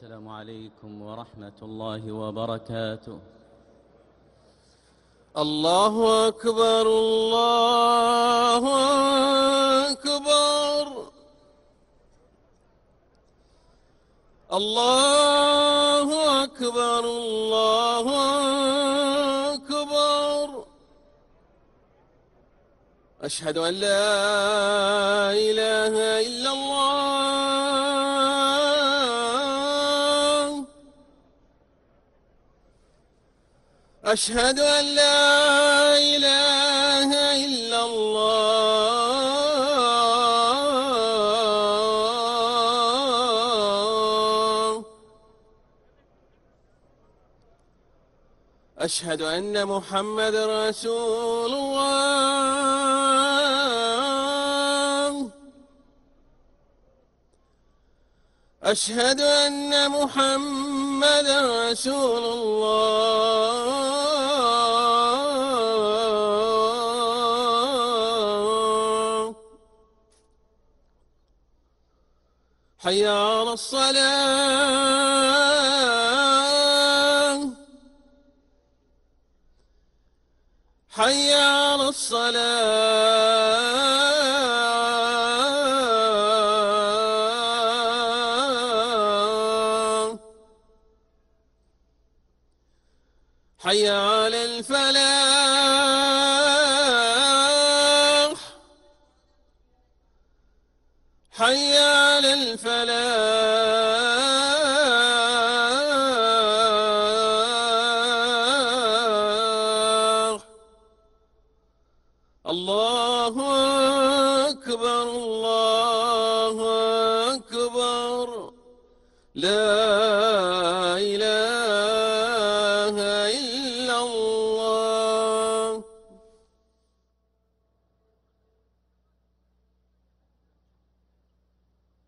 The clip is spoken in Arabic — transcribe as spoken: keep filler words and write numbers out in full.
السلام عليكم ورحمة الله وبركاته. الله أكبر الله أكبر الله أكبر الله أكبر أشهد أن لا إله إلا الله أشهد أن لا إله إلا الله أشهد أن محمد رسول الله أشهد أن محمد رسول الله حي على الصلاة حي على الصلاة حي على الفلاح حي على الفلاح الله أكبر الله أكبر لا